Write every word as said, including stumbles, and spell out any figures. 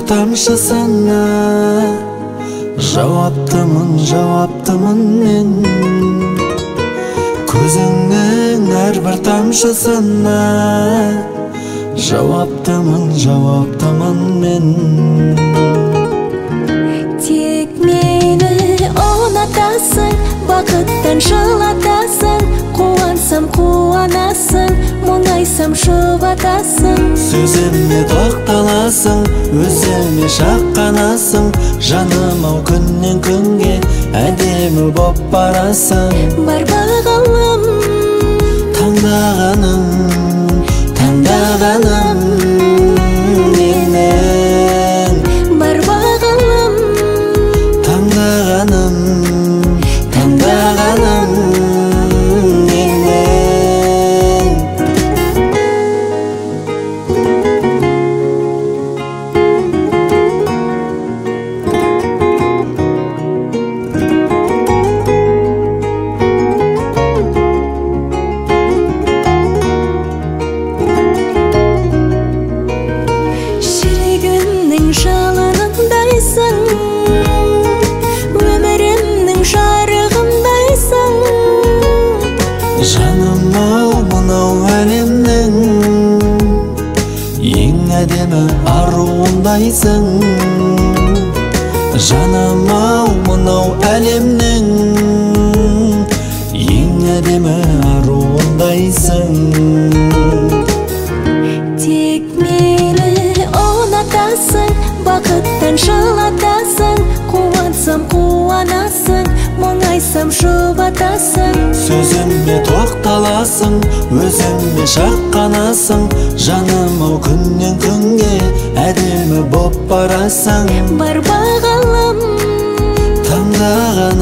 тамшысына жауаптымын, жауаптымын мен. Көзіңнің әрбір тамшысына жауаптымын, жауаптымын мен. Тек мені ұнатасың, бақыттан жылатасың. Қуансам қуанасың, мұңайсам жұбатасың. Сөзіме тоқталасың, өзіме шаққанасың. Жаным-ау, күннен күнге әдемі боп барасың. Бар бағалым, таңдағаным, таңдағаным менің. бар бағалым, Таңдағаным, таңдағаным менің. жүрегімнің жалынындайсың, өмірімнің жарығындайсың. Жаным-ау, мынау әлемнің ең әдемі аруындайсың. Жаным-ау, мынау әлемнің ең әдемі аруындайсың. Тек мені ұнатасың, бақыттан жылатасың. Қуансам қуанасың, мұңайсам жұбатасың. Сөзіме тоқталасың, өзіме шаққанасың. Жаным-ау, күннен күнге әдемі боп барасың. Бар бағалым, Таңдаған